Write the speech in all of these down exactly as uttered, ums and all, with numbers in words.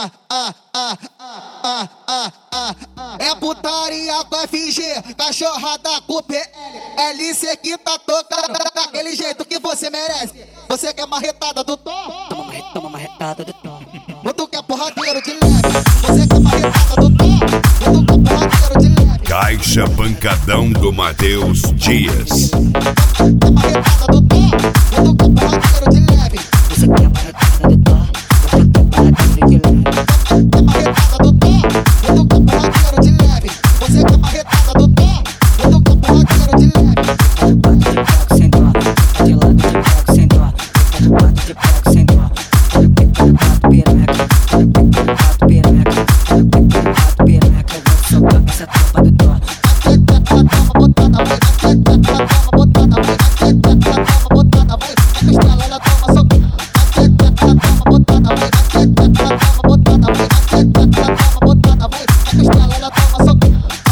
ah, ah, ah, ah, ah, ah, ah. É putaria com F G, cachorrada com P L. L C que tá tocando daquele jeito que você merece. Você quer marretada do Tom? Toma marre, toma marretada do Tom. Ou tu quer porradeiro de leve? Você quer marretada do Tom? Ou tu quer porradeiro de leve? Caixa Pancadão do Matheus Dias. Quer marretada do Tom? Ou tu quer porradeiro de leve? Você quer marretada do Tom? Você quer porradeiro de leve? Quer marretada do Tom? Ou tu quer porradeiro de leve? Você quer marretada do Tom? Ou tu quer porradeiro de leve? De sem dó, de lado de pego sem dó, de quatro de pego sem dó. Olha o pico do quatro pireca, olha o pico do quatro pireca, olha o pico do quatro pireca. Eu vou soltar essa tropa do Tom. Toma botada, vai, toma botada, vai, toma botada, vai, a costela ela toma soco. Toma botada, vai, toma botada, vai, toma botada, vai, a costela ela toma soco.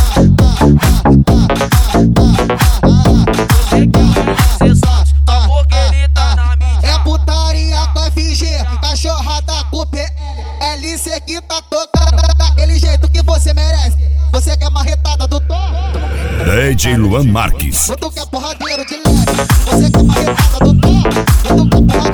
É putaria com F G, cachorrada com P L. L C que tá tocando daquele jeito que você merece. Você quer marretada do Tom? D J Luan Marques. Ou tu quer porradeiro de leve? Você quer marretada do Tom? Ou tu quer porradeiro